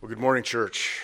Well, good morning, church.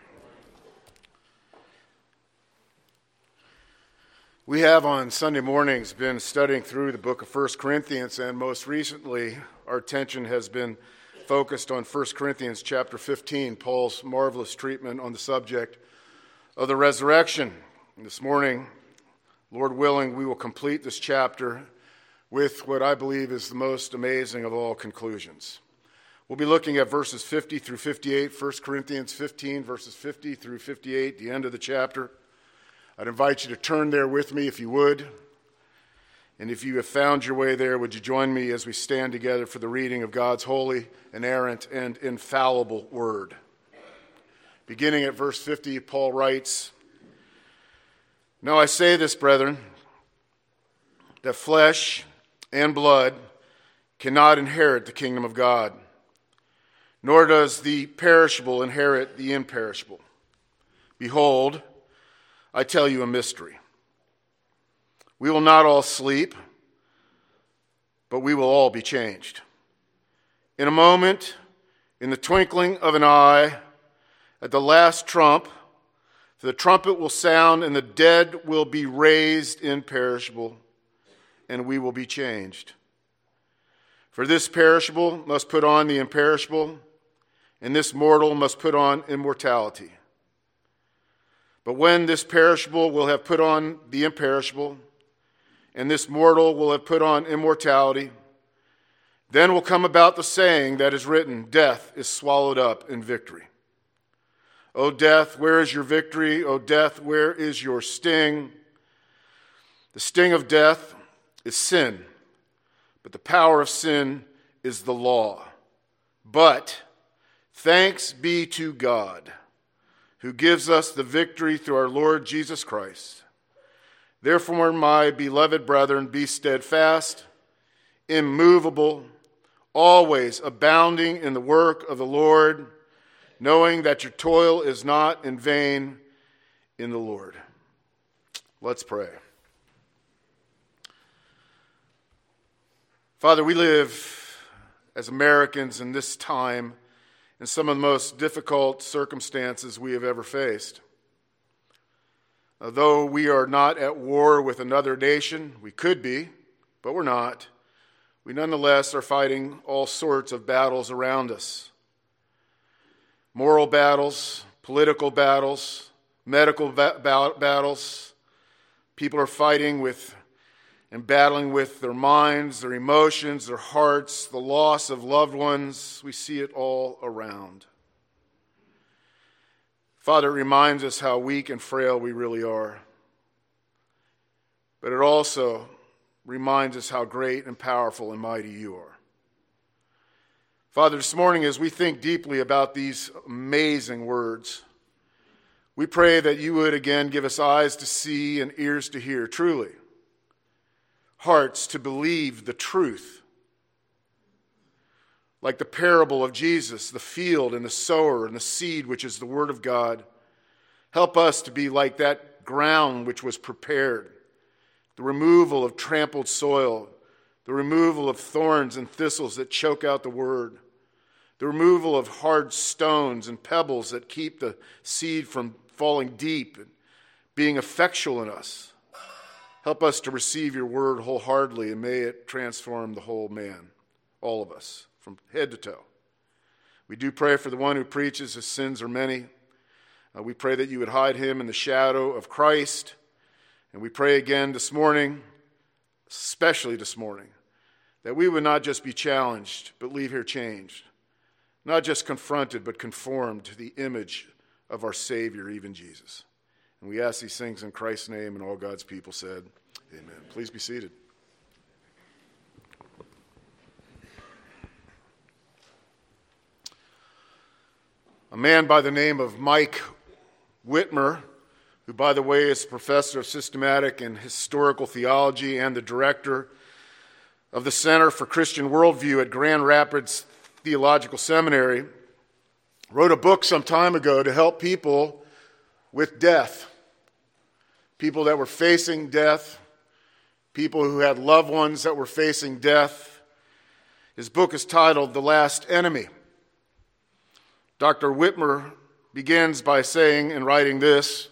We have on Sunday mornings been studying through the book of 1 Corinthians, and most recently our attention has been focused on 1 Corinthians chapter 15, Paul's marvelous treatment on the subject of the resurrection. And this morning, Lord willing, we will complete this chapter with what I believe is the most amazing of all conclusions. We'll be looking at verses 50 through 58, 1 Corinthians 15, verses 50 through 58, the end of the chapter. I'd invite you to turn there with me if you would. And if you have found your way there, would you join me as we stand together for the reading of God's holy, inerrant, and infallible word. Beginning at verse 50, Paul writes, "Now I say this, brethren, that flesh and blood cannot inherit the kingdom of God, nor does the perishable inherit the imperishable. Behold, I tell you a mystery. We will not all sleep, but we will all be changed. In a moment, in the twinkling of an eye, at the last trump, for the trumpet will sound, and the dead will be raised imperishable, and we will be changed. For this perishable must put on the imperishable, and this mortal must put on immortality. But when this perishable will have put on the imperishable, and this mortal will have put on immortality, then will come about the saying that is written, death is swallowed up in victory. O death, where is your victory? O death, where is your sting? The sting of death is sin, but the power of sin is the law. But thanks be to God, who gives us the victory through our Lord Jesus Christ. Therefore, my beloved brethren, be steadfast, immovable, always abounding in the work of the Lord, knowing that your toil is not in vain in the Lord." Let's pray. Father, we live as Americans in this time in some of the most difficult circumstances we have ever faced. Though we are not at war with another nation, we could be, but we're not. We nonetheless are fighting all sorts of battles around us. Moral battles, political battles, medical battles. People are fighting with and battling with their minds, their emotions, their hearts, the loss of loved ones. We see it all around. Father, it reminds us how weak and frail we really are. But it also reminds us how great and powerful and mighty you are. Father, this morning as we think deeply about these amazing words, we pray that you would again give us eyes to see and ears to hear truly, hearts to believe the truth. Like the parable of Jesus, the field and the sower and the seed, which is the word of God. Help us to be like that ground which was prepared. The removal of trampled soil, the removal of thorns and thistles that choke out the word, the removal of hard stones and pebbles that keep the seed from falling deep and being effectual in us. Help us to receive your word wholeheartedly, and may it transform the whole man, all of us, from head to toe. We do pray for the one who preaches. His sins are many. We pray that you would hide him in the shadow of Christ. And we pray again this morning, especially this morning, that we would not just be challenged, but leave here changed. Not just confronted, but conformed to the image of our Savior, even Jesus. And we ask these things in Christ's name, and all God's people said, amen. Please be seated. A man by the name of Mike Whitmer, who, by the way, is a professor of systematic and historical theology and the director of the Center for Christian Worldview at Grand Rapids Theological Seminary, wrote a book some time ago to help people with death. People that were facing death, people who had loved ones that were facing death. His book is titled The Last Enemy. Dr. Whitmer begins by saying and writing this: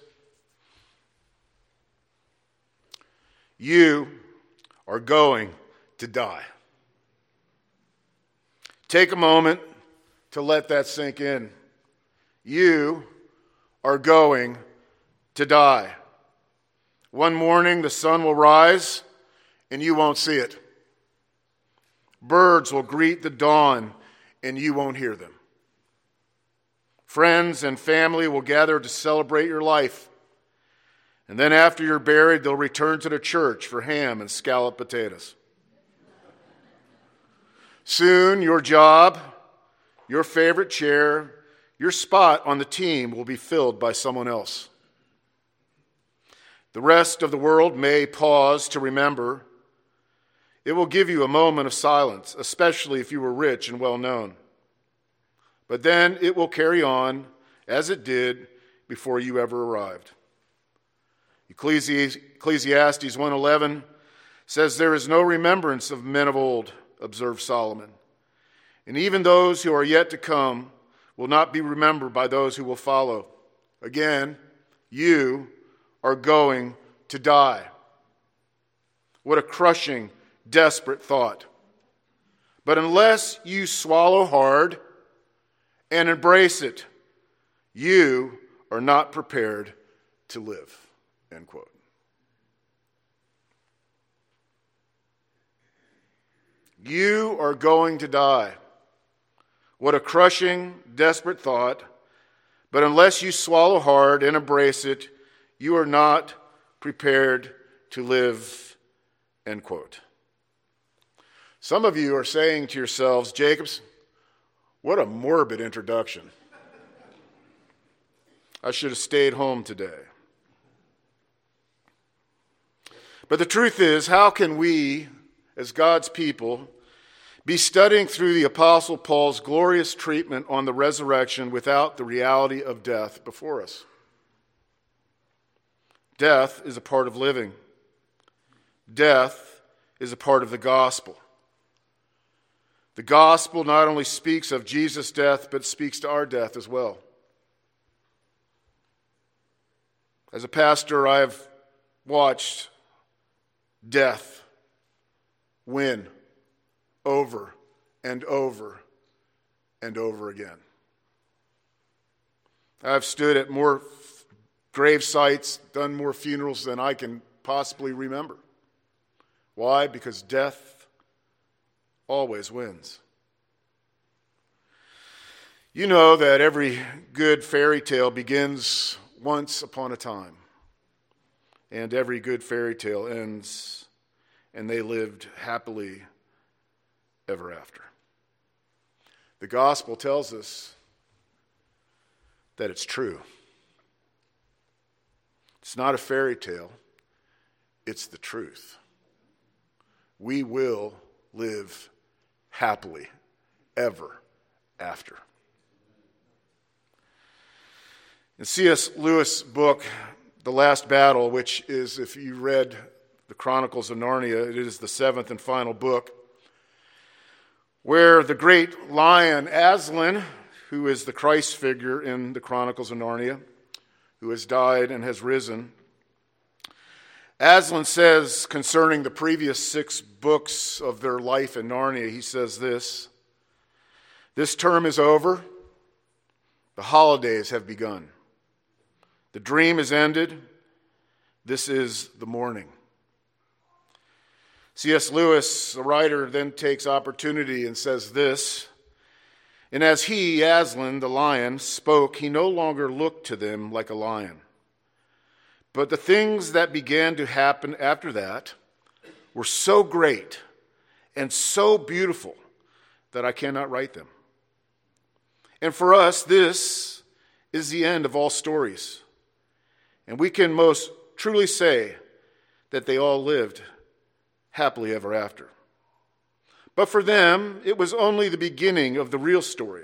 you are going to die. Take a moment to let that sink in. You are going to die. One morning the sun will rise and you won't see it. Birds will greet the dawn and you won't hear them. Friends and family will gather to celebrate your life. And then after you're buried, they'll return to the church for ham and scalloped potatoes. Soon your job, your favorite chair, your spot on the team will be filled by someone else. The rest of the world may pause to remember. It will give you a moment of silence, especially if you were rich and well known. But then it will carry on as it did before you ever arrived. Ecclesiastes 1:11 says, "There is no remembrance of men of old," observed Solomon. "And even those who are yet to come will not be remembered by those who will follow." Again, you are going to die. What a crushing, desperate thought. But unless you swallow hard and embrace it, you are not prepared to live. End quote. You are going to die. What a crushing, desperate thought. But unless you swallow hard and embrace it, you are not prepared to live. End quote. Some of you are saying to yourselves, "Jacobs, what a morbid introduction. I should have stayed home today." But the truth is, how can we, as God's people, be studying through the Apostle Paul's glorious treatment on the resurrection without the reality of death before us? Death is a part of living. Death is a part of the gospel. The gospel not only speaks of Jesus' death, but speaks to our death as well. As a pastor, I've watched death win over and over and over again. I've stood at more grave sites, done more funerals than I can possibly remember. Why? Because death always wins. You know that every good fairy tale begins once upon a time, and every good fairy tale ends, and they lived happily ever after. The gospel tells us that it's true. It's not a fairy tale, it's the truth. We will live happily ever after. In C.S. Lewis' book, The Last Battle, which is, if you read the Chronicles of Narnia, it is the seventh and final book, where the great lion Aslan, who is the Christ figure in the Chronicles of Narnia, who has died and has risen, Aslan says concerning the previous 6 books of their life in Narnia, he says this: "This term is over. The holidays have begun. The dream is ended. This is the morning." C.S. Lewis, the writer, then takes opportunity and says this: "And as he, Aslan, the lion, spoke, he no longer looked to them like a lion. But the things that began to happen after that were so great and so beautiful that I cannot write them. And for us, this is the end of all stories. And we can most truly say that they all lived happily ever after. But for them, it was only the beginning of the real story.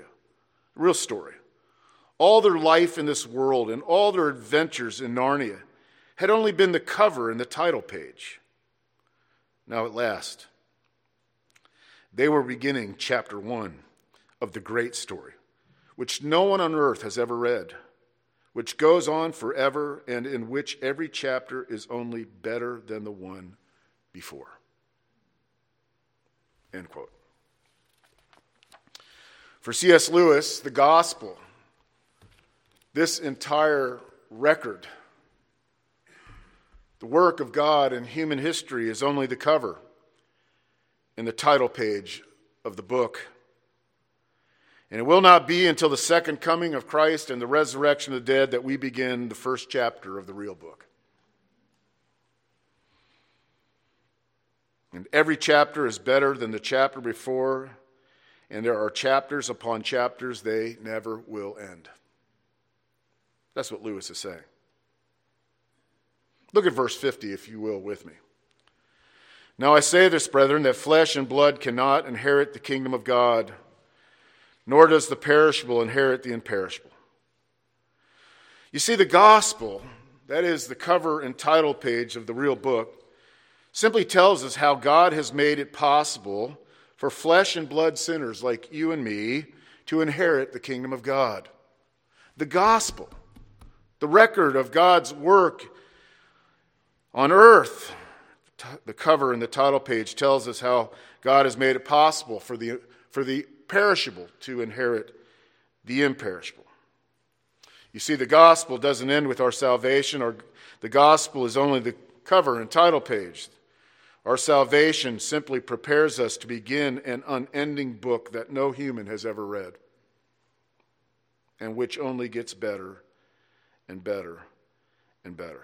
All their life in this world and all their adventures in Narnia had only been the cover and the title page. Now at last, they were beginning chapter 1 of the great story, which no one on earth has ever read, which goes on forever, and in which every chapter is only better than the one before." End quote. For C.S. Lewis, the gospel, this entire record, the work of God in human history, is only the cover and the title page of the book. And it will not be until the second coming of Christ and the resurrection of the dead that we begin the first chapter of the real book. And every chapter is better than the chapter before, and there are chapters upon chapters, they never will end. That's what Lewis is saying. Look at verse 50, if you will, with me. "Now I say this, brethren, that flesh and blood cannot inherit the kingdom of God, nor does the perishable inherit the imperishable." You see, the gospel, that is the cover and title page of the real book, simply tells us how God has made it possible for flesh and blood sinners like you and me to inherit the kingdom of God. The gospel, the record of God's work on earth, the cover and the title page tells us how God has made it possible for the perishable to inherit the imperishable. You see, the gospel doesn't end with our salvation, or the gospel is only the cover and title page. Our salvation simply prepares us to begin an unending book that no human has ever read, and which only gets better and better and better.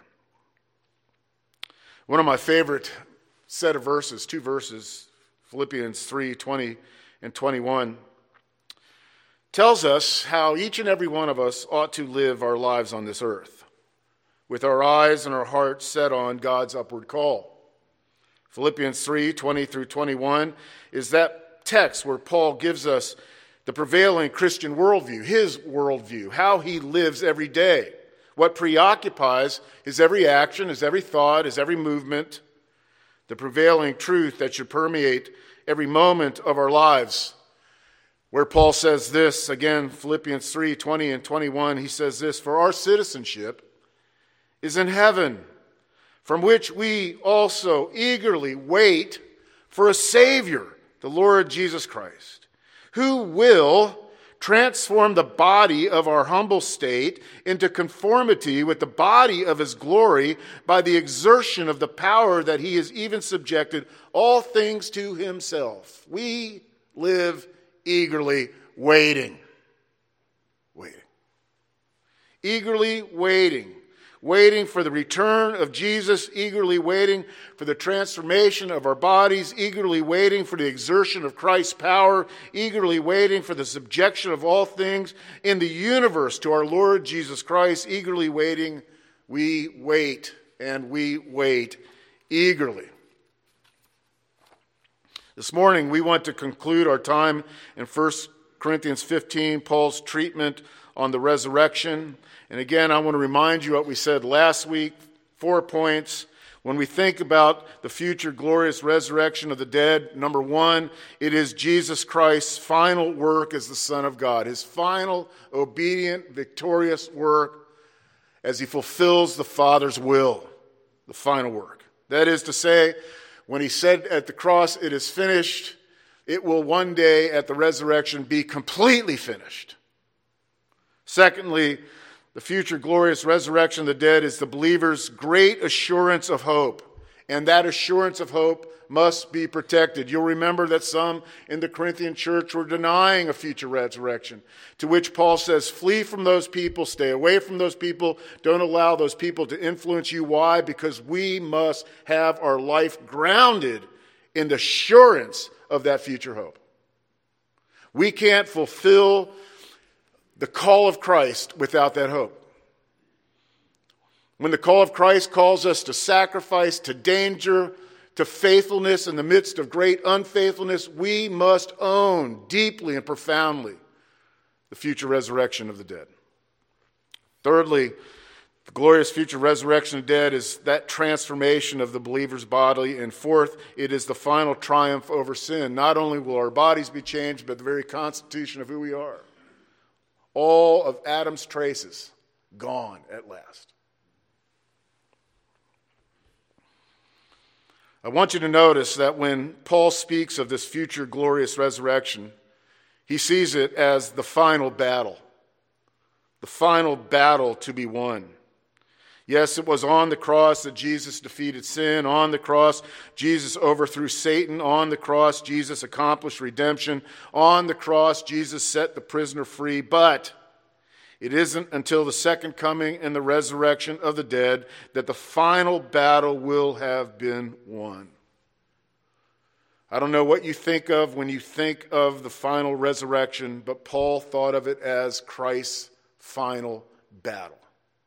One of my favorite set of verses, two verses, Philippians 3:20 and 21, tells us how each and every one of us ought to live our lives on this earth, with our eyes and our hearts set on God's upward call. Philippians 3:20 through 21 is that text where Paul gives us the prevailing Christian worldview, his worldview, how he lives every day, what preoccupies his every action, his every thought, his every movement, the prevailing truth that should permeate every moment of our lives. Where Paul says this, again, Philippians 3:20 and 21, he says this, "For our citizenship is in heaven, from which we also eagerly wait for a Savior, the Lord Jesus Christ, who will transform the body of our humble state into conformity with the body of his glory by the exertion of the power that he has even subjected all things to himself." We live eagerly waiting. Eagerly waiting for the return of Jesus, eagerly waiting for the transformation of our bodies, eagerly waiting for the exertion of Christ's power, eagerly waiting for the subjection of all things in the universe to our Lord Jesus Christ, eagerly waiting. We wait, and we wait eagerly. This morning, we want to conclude our time in 1 Corinthians 15, Paul's treatment on the resurrection. And again, I want to remind you what we said last week, 4 points. When we think about the future glorious resurrection of the dead, number one, it is Jesus Christ's final work as the Son of God, his final obedient, victorious work as he fulfills the Father's will, the final work. That is to say, when he said at the cross, "It is finished," it will one day at the resurrection be completely finished. Secondly, the future glorious resurrection of the dead is the believer's great assurance of hope. And that assurance of hope must be protected. You'll remember that some in the Corinthian church were denying a future resurrection, to which Paul says, flee from those people, stay away from those people, don't allow those people to influence you. Why? Because we must have our life grounded in the assurance of that future hope. We can't fulfill the call of Christ without that hope. When the call of Christ calls us to sacrifice, to danger, to faithfulness in the midst of great unfaithfulness, we must own deeply and profoundly the future resurrection of the dead. Thirdly, the glorious future resurrection of the dead is that transformation of the believer's body. And fourth, it is the final triumph over sin. Not only will our bodies be changed, but the very constitution of who we are. All of Adam's traces gone at last. I want you to notice that when Paul speaks of this future glorious resurrection, he sees it as the final battle to be won. Yes, it was on the cross that Jesus defeated sin. On the cross, Jesus overthrew Satan. On the cross, Jesus accomplished redemption. On the cross, Jesus set the prisoner free. But it isn't until the second coming and the resurrection of the dead that the final battle will have been won. I don't know what you think of when you think of the final resurrection, but Paul thought of it as Christ's final battle.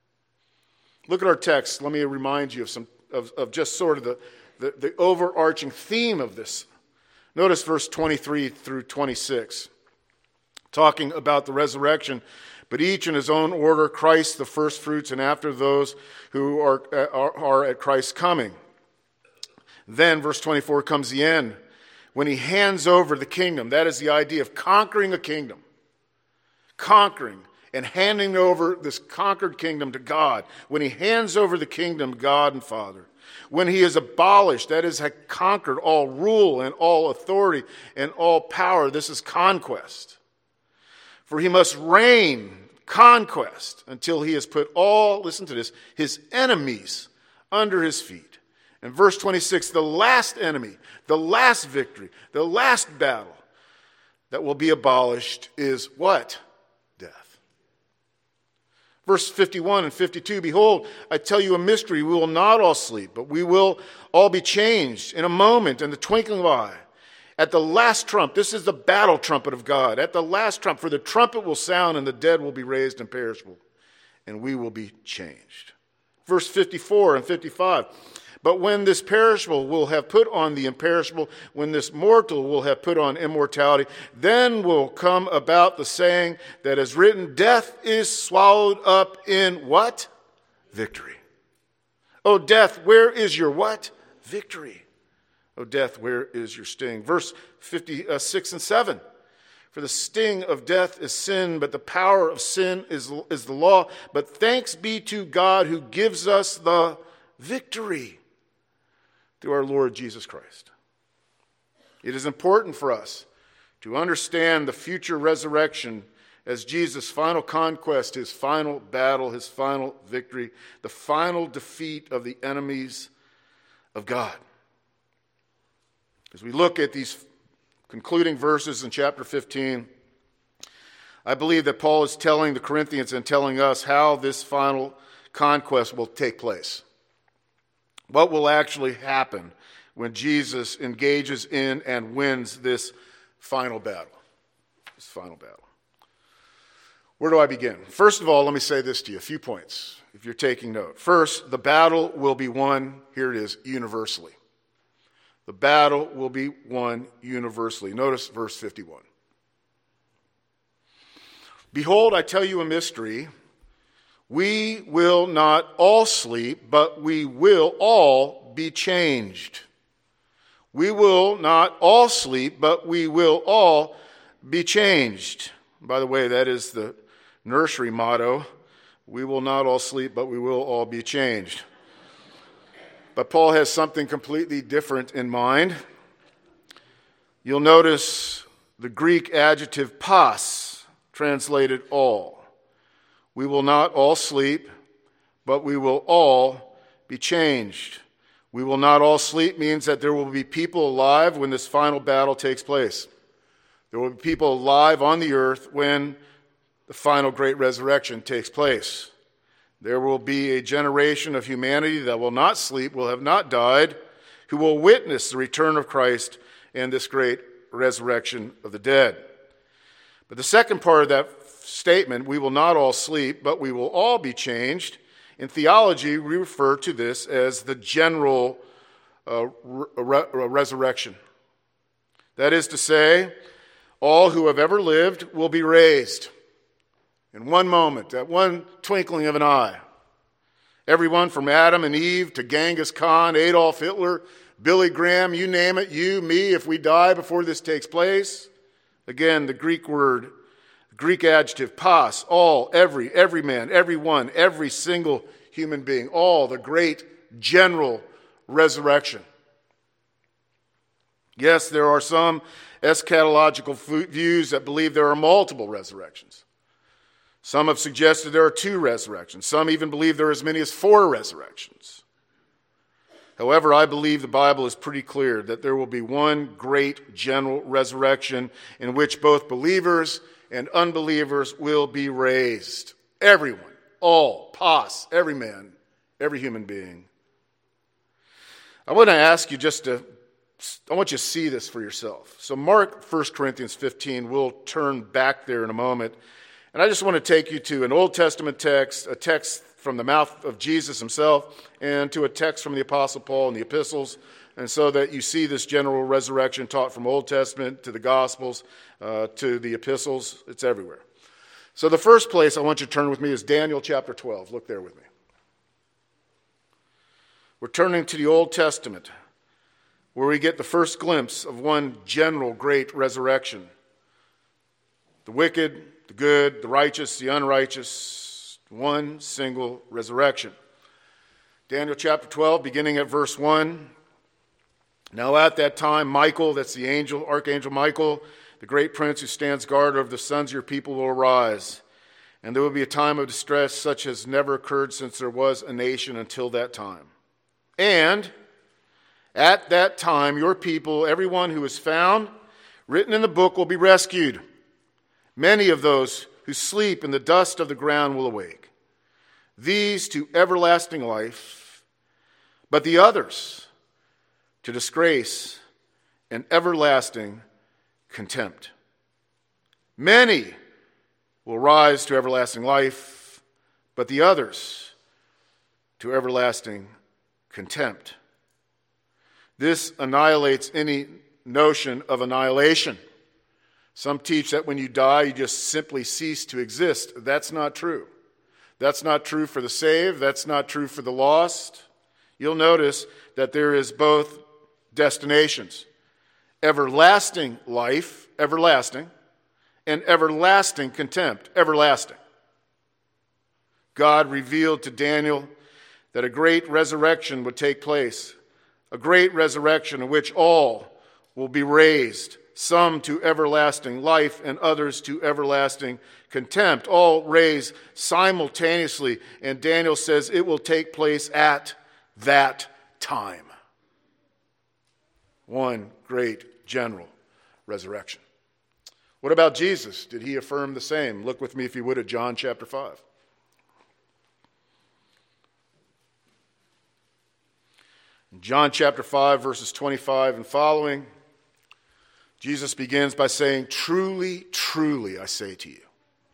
Look at our text. Let me remind you of just sort of the overarching theme of this. Notice verse 23 through 26, talking about the resurrection. But each in his own order, Christ the firstfruits, and after those who are at Christ's coming. Then, verse 24, comes the end, when he hands over the kingdom. That is the idea of conquering a kingdom. Conquering and handing over this conquered kingdom to God. When he hands over the kingdom to God and Father. When he is abolished, that is, conquered all rule and all authority and all power. This is conquest. For he must reign, conquest, until he has put all, listen to this, his enemies under his feet. And verse 26, the last enemy, the last victory, the last battle that will be abolished is what? Death. Verse 51 and 52, behold, I tell you a mystery. We will not all sleep, but we will all be changed in a moment, in the twinkling of an eye. At the last trump, this is the battle trumpet of God. At the last trump, for the trumpet will sound and the dead will be raised imperishable, and we will be changed. Verse 54 and 55. But when this perishable will have put on the imperishable, when this mortal will have put on immortality, then will come about the saying that is written, death is swallowed up in what? Victory. O death, where is your what? Victory. O death, where is your sting? Verse 56 and 7. For the sting of death is sin, but the power of sin is the law. But thanks be to God who gives us the victory through our Lord Jesus Christ. It is important for us to understand the future resurrection as Jesus' final conquest, his final battle, his final victory, the final defeat of the enemies of God. As we look at these concluding verses in chapter 15, I believe that Paul is telling the Corinthians and telling us how this final conquest will take place. What will actually happen when Jesus engages in and wins this final battle? This final battle. Where do I begin? First of all, let me say this to you, a few points, if you're taking note. First, the battle will be won, here it is, universally. The battle will be won universally. Notice verse 51. Behold, I tell you a mystery. We will not all sleep, but we will all be changed. We will not all sleep, but we will all be changed. By the way, that is the nursery motto. We will not all sleep, but we will all be changed. But Paul has something completely different in mind. You'll notice the Greek adjective pas, translated all. We will not all sleep, but we will all be changed. We will not all sleep means that there will be people alive when this final battle takes place. There will be people alive on the earth when the final great resurrection takes place. There will be a generation of humanity that will not sleep, will have not died, who will witness the return of Christ and this great resurrection of the dead. But the second part of that statement, we will not all sleep, but we will all be changed. In theology, we refer to this as the general resurrection. That is to say, all who have ever lived will be raised. In one moment, at one twinkling of an eye. Everyone from Adam and Eve to Genghis Khan, Adolf Hitler, Billy Graham, you name it, you, me, if we die before this takes place. Again, the Greek Greek adjective, pas, all, every man, everyone, every single human being, all, the great general resurrection. Yes, there are some eschatological views that believe there are multiple resurrections. Some have suggested there are 2 resurrections. Some even believe there are as many as 4 resurrections. However, I believe the Bible is pretty clear that there will be one great general resurrection in which both believers and unbelievers will be raised. Everyone, all, pas, every man, every human being. I want to ask you I want you to see this for yourself. So mark 1 Corinthians 15. We'll turn back there in a moment. And I just want to take you to an Old Testament text, a text from the mouth of Jesus himself, and to a text from the Apostle Paul in the epistles, and so that you see this general resurrection taught from Old Testament to the Gospels, to the epistles. It's everywhere. So the first place I want you to turn with me is Daniel chapter 12. Look there with me. We're turning to the Old Testament, where we get the first glimpse of one general great resurrection. The wicked, the good, the righteous, the unrighteous, one single resurrection. Daniel chapter 12, beginning at verse 1. Now at that time, Michael, that's the angel, Archangel Michael, the great prince who stands guard over the sons of your people, will arise. And there will be a time of distress such as never occurred since there was a nation until that time. And at that time, your people, everyone who is found written in the book, will be rescued. Many of those who sleep in the dust of the ground will awake. These to everlasting life, but the others to disgrace and everlasting contempt. Many will rise to everlasting life, but the others to everlasting contempt. This annihilates any notion of annihilation. Some teach that when you die, you just simply cease to exist. That's not true. That's not true for the saved. That's not true for the lost. You'll notice that there is both destinations. Everlasting life, everlasting, and everlasting contempt, everlasting. God revealed to Daniel that a great resurrection would take place, a great resurrection in which all will be raised, some to everlasting life and others to everlasting contempt, all raised simultaneously. And Daniel says it will take place at that time. One great general resurrection. What about Jesus? Did he affirm the same? Look with me, if you would, at John chapter 5. In John chapter 5, verses 25 and following, Jesus begins by saying, "Truly, truly, I say to you,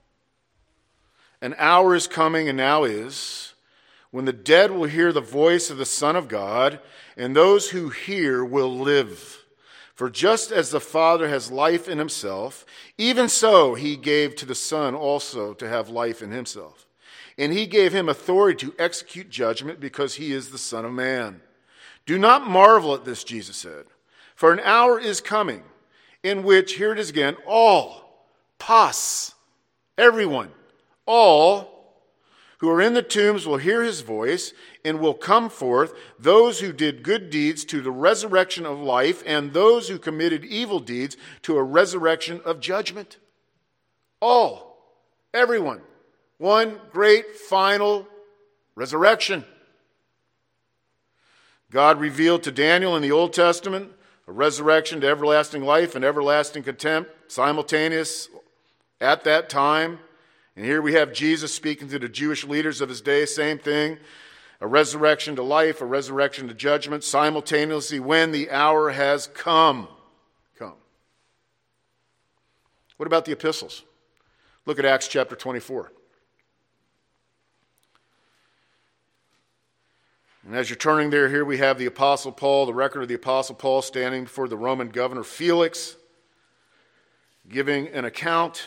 an hour is coming and now is, when the dead will hear the voice of the Son of God, and those who hear will live. For just as the Father has life in himself, even so he gave to the Son also to have life in himself. And he gave him authority to execute judgment because he is the Son of Man. Do not marvel at this," Jesus said, "for an hour is coming in which," here it is again, "all," pas, everyone, all who are in the tombs will hear his voice and will come forth, those who did good deeds to the resurrection of life, and those who committed evil deeds to a resurrection of judgment. All, everyone, one great final resurrection. God revealed to Daniel in the Old Testament a resurrection to everlasting life and everlasting contempt, simultaneous at that time. And here we have Jesus speaking to the Jewish leaders of his day, same thing. A resurrection to life, a resurrection to judgment, simultaneously when the hour has come. What about the epistles? Look at Acts chapter 24. And as you're turning there, here we have the Apostle Paul, the record of the Apostle Paul standing before the Roman governor Felix, giving an account.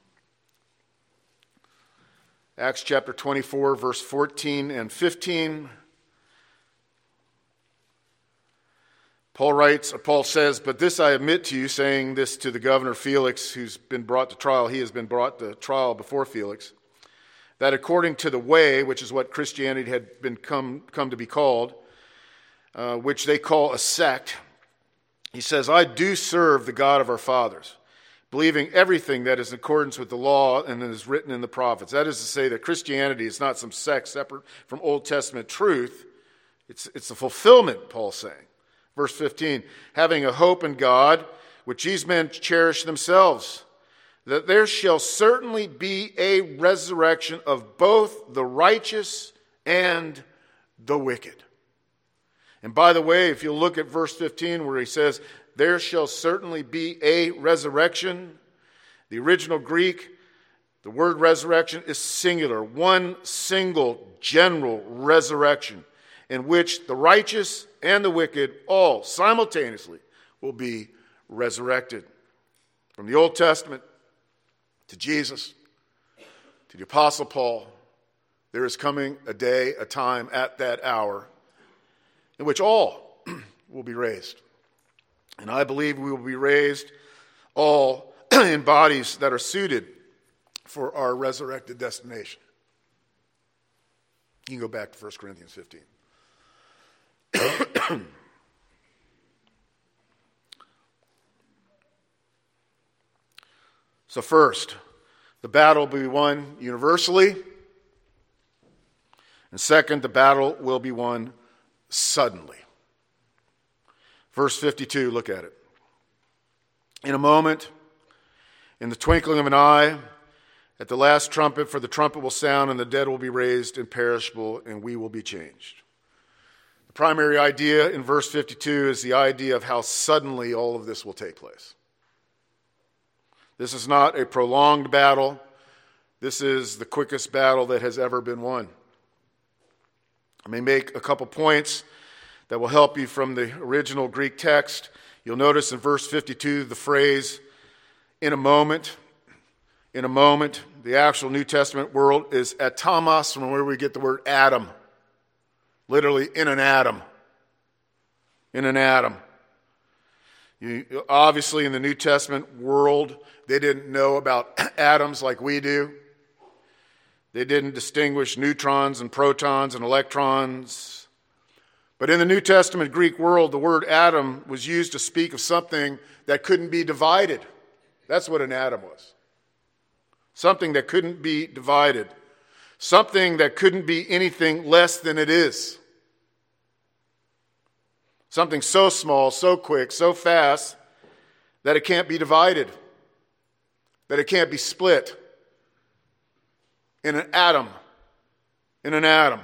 Acts chapter 24, verse 14 and 15. Paul says, "But this I admit to you," saying this to the governor Felix, who's been brought to trial. He has been brought to trial before Felix, that according to the way, which is what Christianity had been come to be called, which they call a sect, he says, "I do serve the God of our fathers, believing everything that is in accordance with the law and that is written in the prophets." That is to say that Christianity is not some sect separate from Old Testament truth. It's the fulfillment, Paul's saying. Verse 15, "Having a hope in God, which these men cherish themselves, that there shall certainly be a resurrection of both the righteous and the wicked." And by the way, if you look at verse 15 where he says, "There shall certainly be a resurrection," the original Greek, the word resurrection is singular, one single general resurrection, in which the righteous and the wicked all simultaneously will be resurrected. From the Old Testament to Jesus, to the Apostle Paul, there is coming a day, a time at that hour in which all will be raised. And I believe we will be raised all in bodies that are suited for our resurrected destination. You can go back to 1 Corinthians 15. So first, the battle will be won universally. And second, the battle will be won suddenly. Verse 52, look at it. "In a moment, in the twinkling of an eye, at the last trumpet, for the trumpet will sound, and the dead will be raised imperishable, and we will be changed." The primary idea in verse 52 is the idea of how suddenly all of this will take place. This is not a prolonged battle. This is the quickest battle that has ever been won. I may make a couple points that will help you from the original Greek text. You'll notice in verse 52 the phrase, "in a moment." In a moment. The actual New Testament word is atomos, from where we get the word atom. Literally, in an atom. In an atom. Obviously, in the New Testament world, they didn't know about atoms like we do. They didn't distinguish neutrons and protons and electrons. But in the New Testament Greek world, the word atom was used to speak of something that couldn't be divided. That's what an atom was. Something that couldn't be divided. Something that couldn't be anything less than it is. Something so small, so quick, so fast, that it can't be divided. That it can't be split. In an atom. In an atom.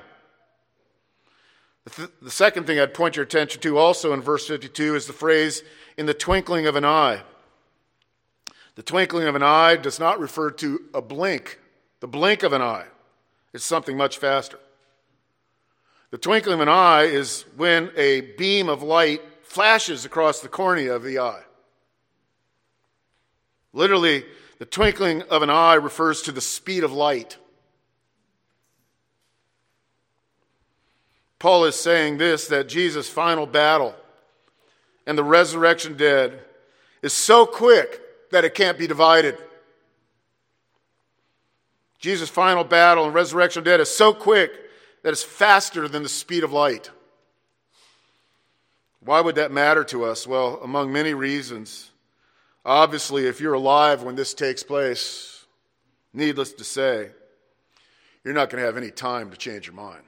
The second thing I'd point your attention to also in verse 52 is the phrase, "in the twinkling of an eye." The twinkling of an eye does not refer to a blink, the blink of an eye. It's something much faster. The twinkling of an eye is when a beam of light flashes across the cornea of the eye. Literally, the twinkling of an eye refers to the speed of light. Paul is saying this, that Jesus' final battle and the resurrection dead is so quick that it can't be divided. Jesus' final battle and resurrection dead is so quick that it's faster than the speed of light. Why would that matter to us? Well, among many reasons. Obviously, if you're alive when this takes place, needless to say, you're not going to have any time to change your mind.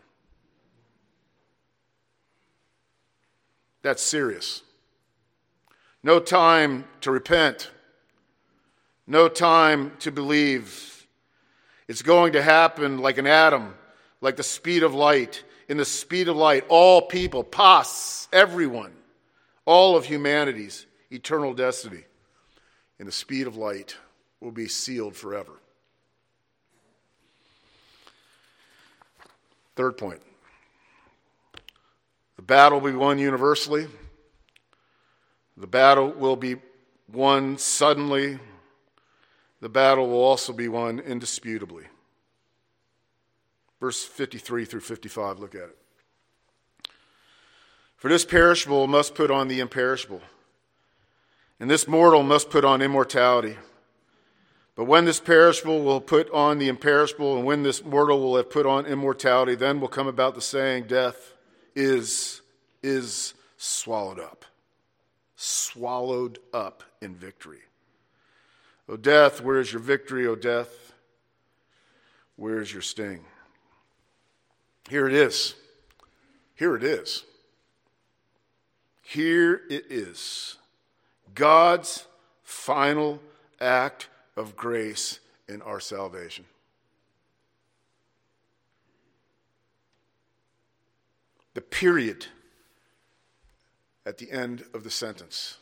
That's serious. No time to repent. No time to believe. It's going to happen like an atom, like the speed of light. In the speed of light, all people, pas, everyone, all of humanity's eternal destiny, in the speed of light, will be sealed forever. Third point. The battle will be won universally. The battle will be won suddenly. The battle will also be won indisputably. Verse 53 through 55, look at it. For this perishable must put on the imperishable, and this mortal must put on immortality. But when this perishable will put on the imperishable, and when this mortal will have put on immortality, then will come about the saying, death is swallowed up. Swallowed up in victory. O death, where is your victory? O death, where is your sting? Here it is. Here it is. Here it is. God's final act of grace in our salvation. The period at the end of the sentence.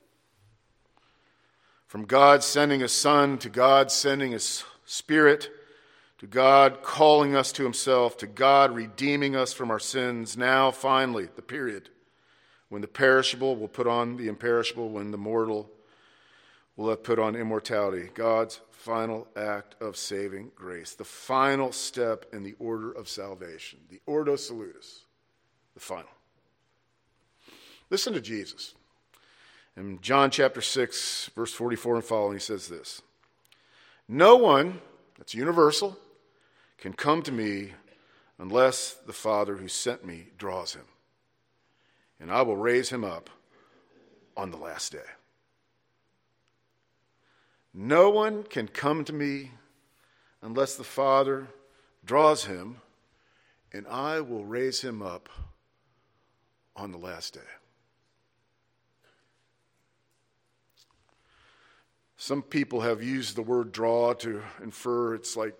From God sending His Son, to God sending His Spirit, to God calling us to Himself, to God redeeming us from our sins. Now, finally, the period when the perishable will put on the imperishable, when the mortal will have put on immortality. God's final act of saving grace. The final step in the order of salvation. The Ordo Salutis. The final. Listen to Jesus. In John chapter 6, verse 44 and following, He says this. No one, that's universal, can come to me unless the Father who sent me draws him. And I will raise him up on the last day. No one can come to me unless the Father draws him, and I will raise him up on the last day. Some people have used the word draw to infer it's like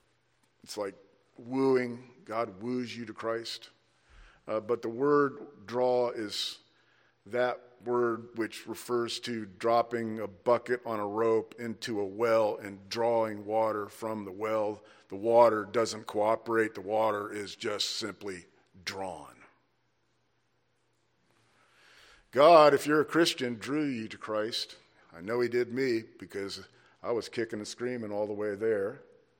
wooing. God woos you to Christ. But the word draw is that word which refers to dropping a bucket on a rope into a well and drawing water from the well. The water doesn't cooperate. The water is just simply drawn. God, if you're a Christian, drew you to Christ. I know He did me because I was kicking and screaming all the way there.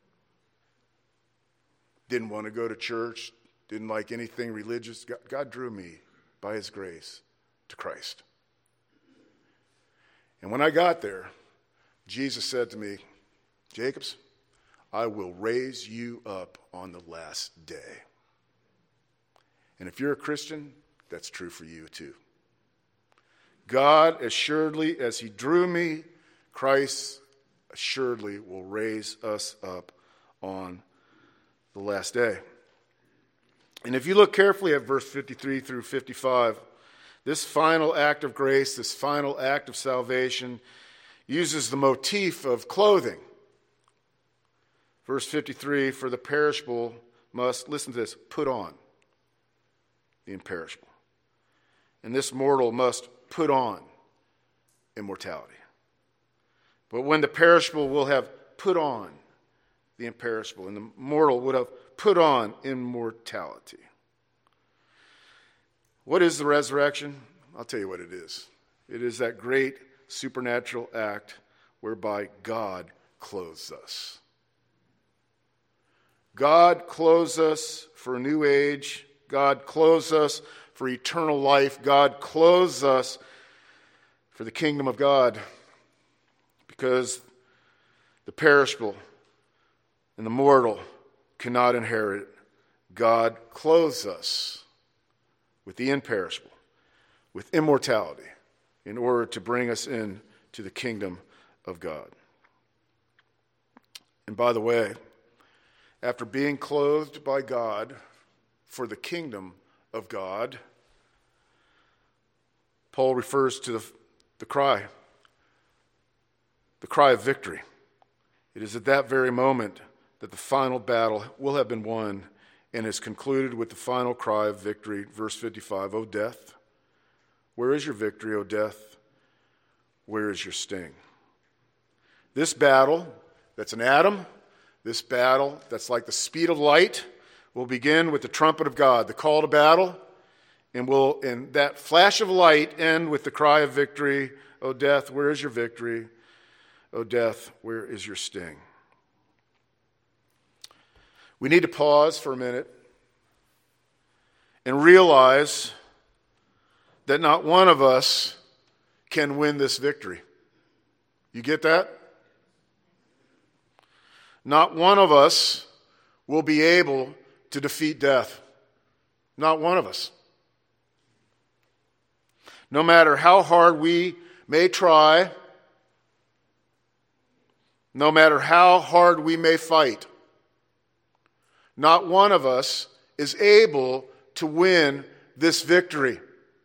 Didn't want to go to church. Didn't like anything religious. God drew me by His grace to Christ. And when I got there, Jesus said to me, Jacobs, I will raise you up on the last day. And if you're a Christian, that's true for you too. God, assuredly as He drew me, Christ assuredly will raise us up on the last day. And if you look carefully at verse 53 through 55, this final act of grace, this final act of salvation, uses the motif of clothing. Verse 53, for the perishable must, listen to this, put on the imperishable. And this mortal must put on immortality. But when the perishable will have put on the imperishable, and the mortal would have put on immortality. What is the resurrection? I'll tell you what it is. It is that great supernatural act whereby God clothes us. God clothes us for a new age. God clothes us for eternal life. God clothes us for the kingdom of God. Because the perishable and the mortal cannot inherit. God clothes us with the imperishable, with immortality, in order to bring us into the kingdom of God. And by the way, after being clothed by God for the kingdom of God, Paul refers to the cry of victory. It is at that very moment that the final battle will have been won and is concluded with the final cry of victory. Verse 55, O death, where is your victory? O death, where is your sting? This battle that's an atom, this battle that's like the speed of light, will begin with the trumpet of God, the call to battle, and will, in that flash of light, end with the cry of victory. O death, where is your victory? O death, where is your sting? We need to pause for a minute and realize that not one of us can win this victory. You get that? Not one of us will be able to defeat death. Not one of us. No matter how hard we may try, no matter how hard we may fight, not one of us is able to win this victory.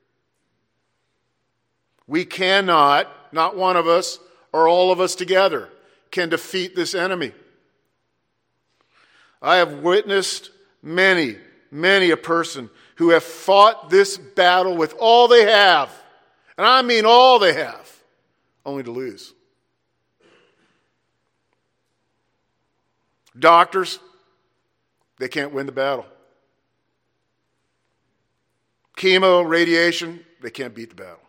We cannot, not one of us or all of us together, can defeat this enemy. I have witnessed many a person who have fought this battle with all they have, and I mean all they have, only to lose. Doctors, they can't win the battle. Chemo, radiation, they can't beat the battle.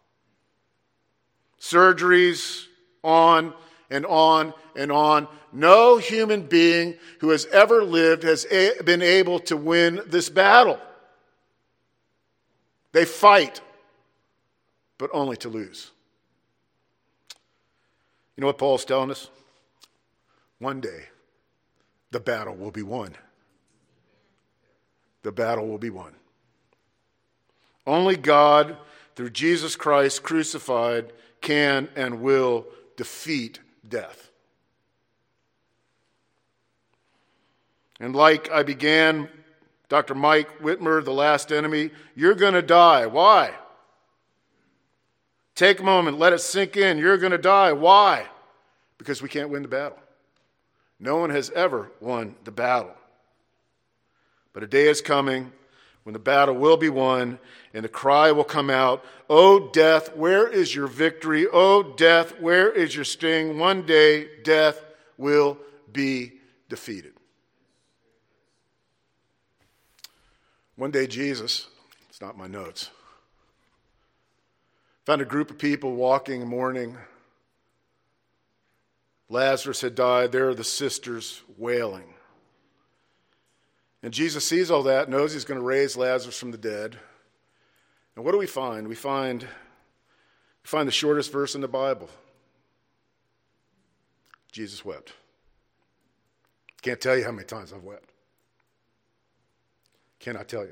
Surgeries, on and on and on. No human being who has ever lived has been able to win this battle. They fight, but only to lose. You know what Paul's telling us? One day, the battle will be won. The battle will be won. Only God, through Jesus Christ crucified, can and will defeat death. And like I began, Dr. Mike Whitmer, The Last Enemy, you're going to die. Why? Take a moment, let it sink in. You're going to die. Why? Because we can't win the battle. No one has ever won the battle. But a day is coming when the battle will be won and the cry will come out, "O death, where is your victory? O death, where is your sting?" One day, death will be defeated. One day, Jesus, it's not my notes, found a group of people walking and mourning. Lazarus had died. There are the sisters wailing. And Jesus sees all that, knows he's going to raise Lazarus from the dead. And what do we find? We find the shortest verse in the Bible. Jesus wept. Can't tell you how many times I've wept. Cannot tell you.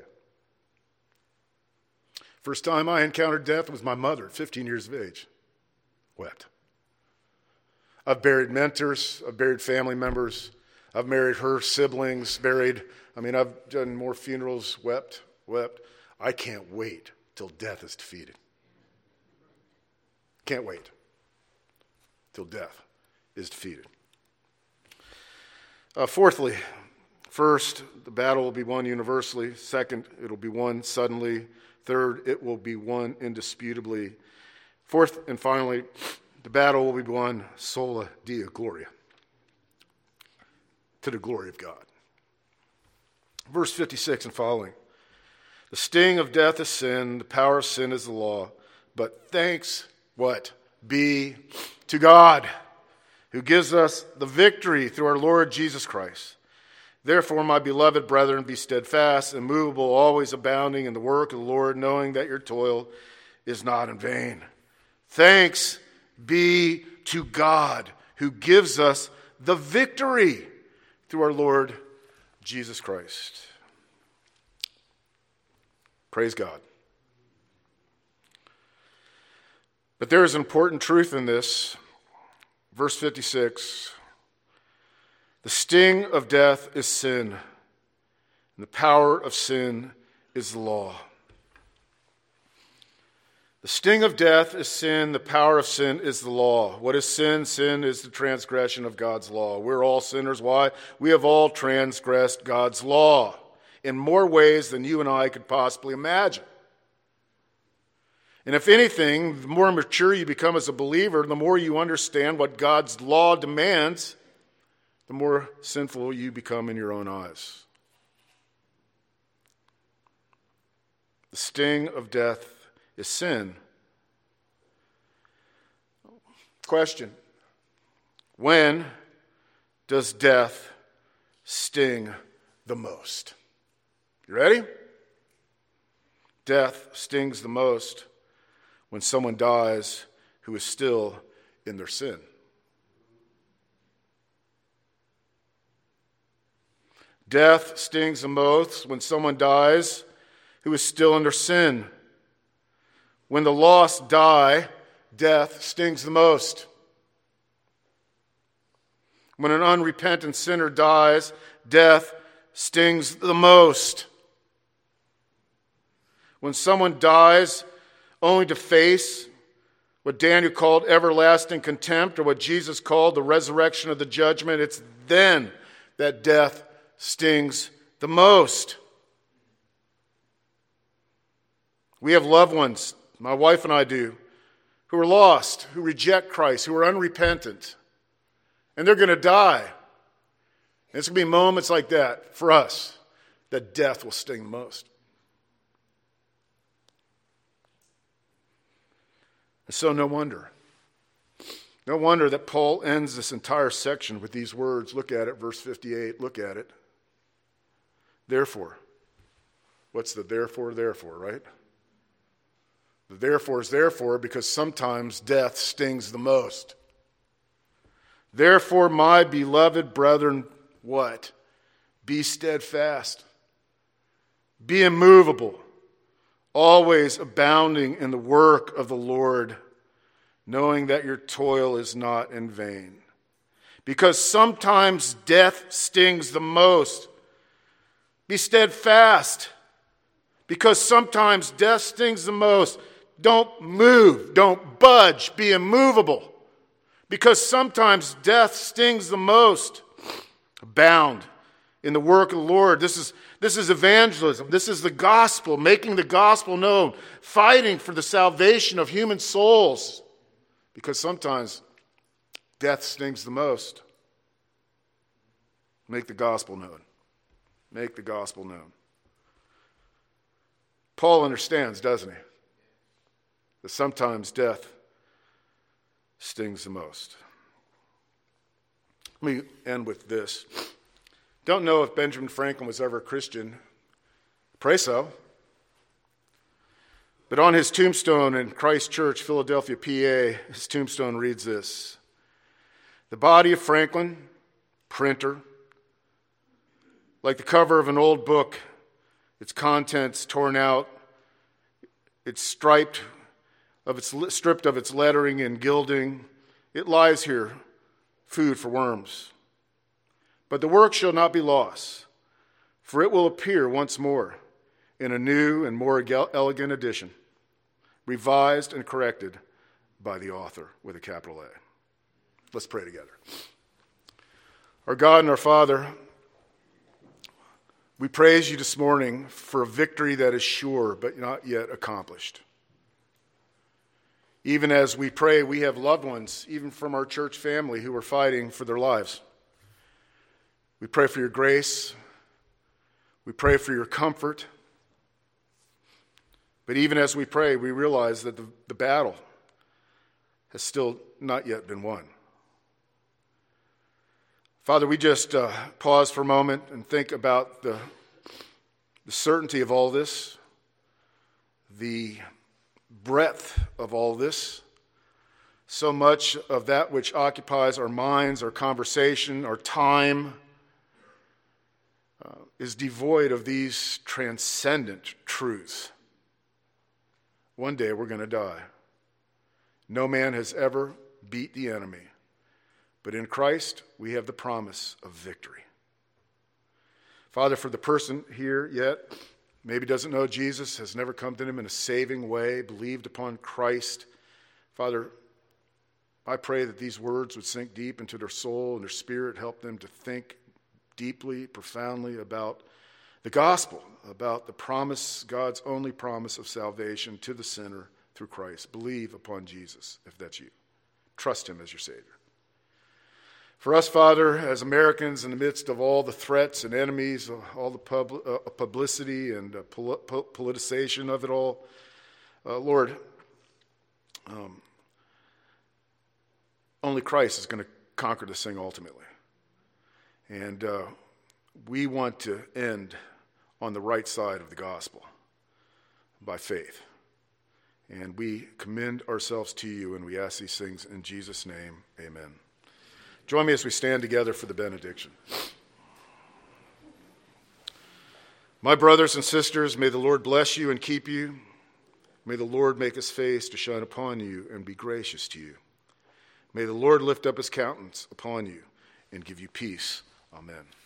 First time I encountered death was my mother, 15 years of age. Wept. I've buried mentors, I've buried family members, I've married her siblings, I've done more funerals, wept. I can't wait till death is defeated. Can't wait till death is defeated. Fourthly, first, the battle will be won universally. Second, it'll be won suddenly. Third, it will be won indisputably. Fourth and finally, the battle will be won sola Deo gloria, to the glory of God. Verse 56 and following. The sting of death is sin, the power of sin is the law. But thanks, what? Be to God, who gives us the victory through our Lord Jesus Christ. Therefore, my beloved brethren, be steadfast, immovable, always abounding in the work of the Lord, knowing that your toil is not in vain. Thanks be to God, who gives us the victory through our Lord Jesus Christ. Praise God. But there is an important truth in this. Verse 56, the sting of death is sin, and the power of sin is the law. The sting of death is sin, the power of sin is the law. What is sin? Sin is the transgression of God's law. We're all sinners. Why? We have all transgressed God's law in more ways than you and I could possibly imagine. And if anything, the more mature you become as a believer, the more you understand what God's law demands, the more sinful you become in your own eyes. The sting of death is sin. Question: when does death sting the most? You ready? Death stings the most when someone dies who is still in their sin. Death stings the most when someone dies who is still in their sin. When the lost die, death stings the most. When an unrepentant sinner dies, death stings the most. When someone dies only to face what Daniel called everlasting contempt, or what Jesus called the resurrection of the judgment, it's then that death stings the most. We have loved ones, my wife and I do, who are lost, who reject Christ, who are unrepentant, and they're going to die. And it's going to be moments like that for us that death will sting the most. And so no wonder that Paul ends this entire section with these words. Look at it, verse 58. Look at it. Therefore. What's the therefore, right? The therefore is therefore because sometimes death stings the most. Therefore, my beloved brethren, what? Be steadfast. Be immovable. Always abounding in the work of the Lord, knowing that your toil is not in vain. Because sometimes death stings the most. Be steadfast. Because sometimes death stings the most. Don't move. Don't budge. Be immovable. Because sometimes death stings the most. Abound in the work of the Lord. This is evangelism. This is the gospel, making the gospel known, fighting for the salvation of human souls. Because sometimes death stings the most. Make the gospel known. Make the gospel known. Paul understands, doesn't he? That sometimes death stings the most. Let me end with this. Don't know if Benjamin Franklin was ever a Christian. Pray so. But on his tombstone in Christ Church, Philadelphia, PA, his tombstone reads this: the body of Franklin, printer, like the cover of an old book, its contents torn out, it's stripped of its lettering and gilding. It lies here, food for worms. But the work shall not be lost, for it will appear once more in a new and more elegant edition, revised and corrected by the author with a capital A. Let's pray together. Our God and our Father, we praise you this morning for a victory that is sure but not yet accomplished. Even as we pray, we have loved ones, even from our church family, who are fighting for their lives. We pray for your grace. We pray for your comfort. But even as we pray, we realize that the battle has still not yet been won. Father, we just pause for a moment and think about the certainty of all this, the breadth of all this. So much of that which occupies our minds, our conversation, our time, is devoid of these transcendent truths. One day we're going to die. No man has ever beat the enemy. But in Christ, we have the promise of victory. Father, for the person here yet, maybe doesn't know Jesus, has never come to him in a saving way, believed upon Christ, Father, I pray that these words would sink deep into their soul and their spirit, help them to think deeply, profoundly about the gospel, about the promise, God's only promise of salvation to the sinner through Christ. Believe upon Jesus, if that's you. Trust him as your Savior. For us, Father, as Americans, in the midst of all the threats and enemies, all the publicity and politicization of it all, Lord, only Christ is going to conquer this thing ultimately. And we want to end on the right side of the gospel. by faith. And we commend ourselves to you, and we ask these things in Jesus' name. Amen. Join me as we stand together for the benediction. My brothers and sisters, may the Lord bless you and keep you. May the Lord make his face to shine upon you and be gracious to you. May the Lord lift up his countenance upon you and give you peace. Amen.